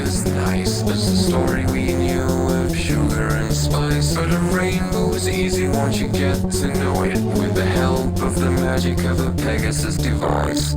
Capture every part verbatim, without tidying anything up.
is nice. It's the story we knew of sugar and spice. But a rainbow is easy once you get to know it, with the help of the magic of a Pegasus device.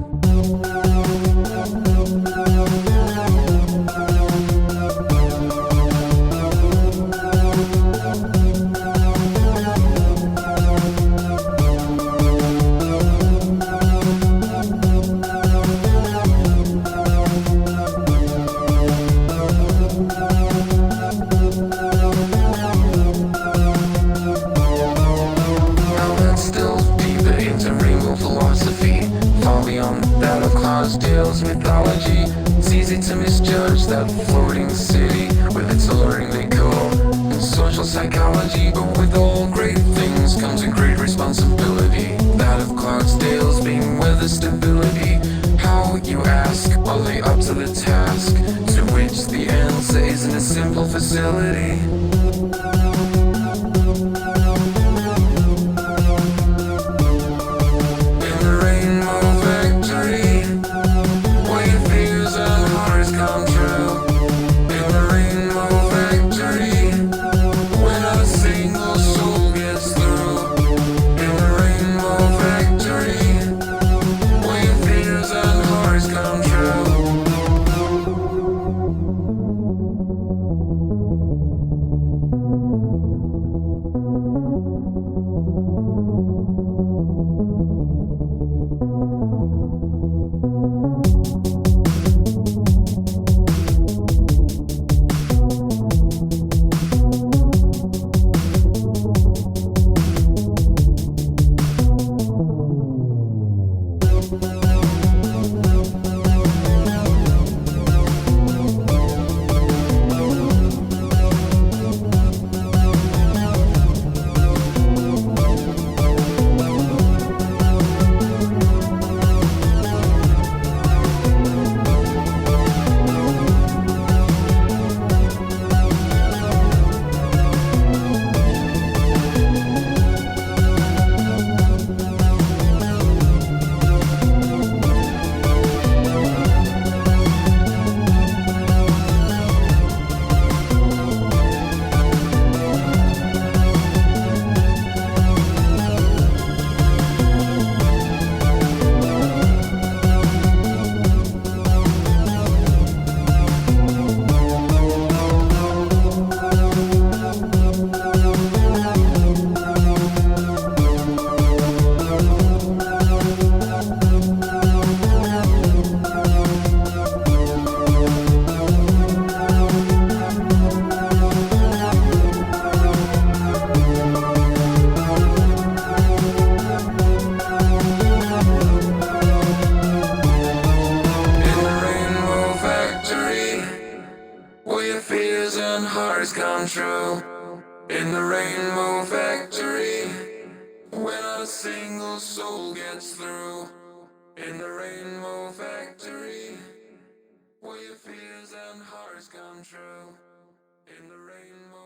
Far beyond that of Clydesdale's mythology, it's easy to misjudge that floating city with its alluring decor and social psychology. But with all great things comes a great responsibility, that of Clydesdale's being weather stability. How, you ask, are they up to the task? To which the answer isn't a simple facility. Fears and hearts come true in the Rainbow Factory, where not a single soul gets through. In the Rainbow Factory, where your fears and hearts come true. In the Rainbow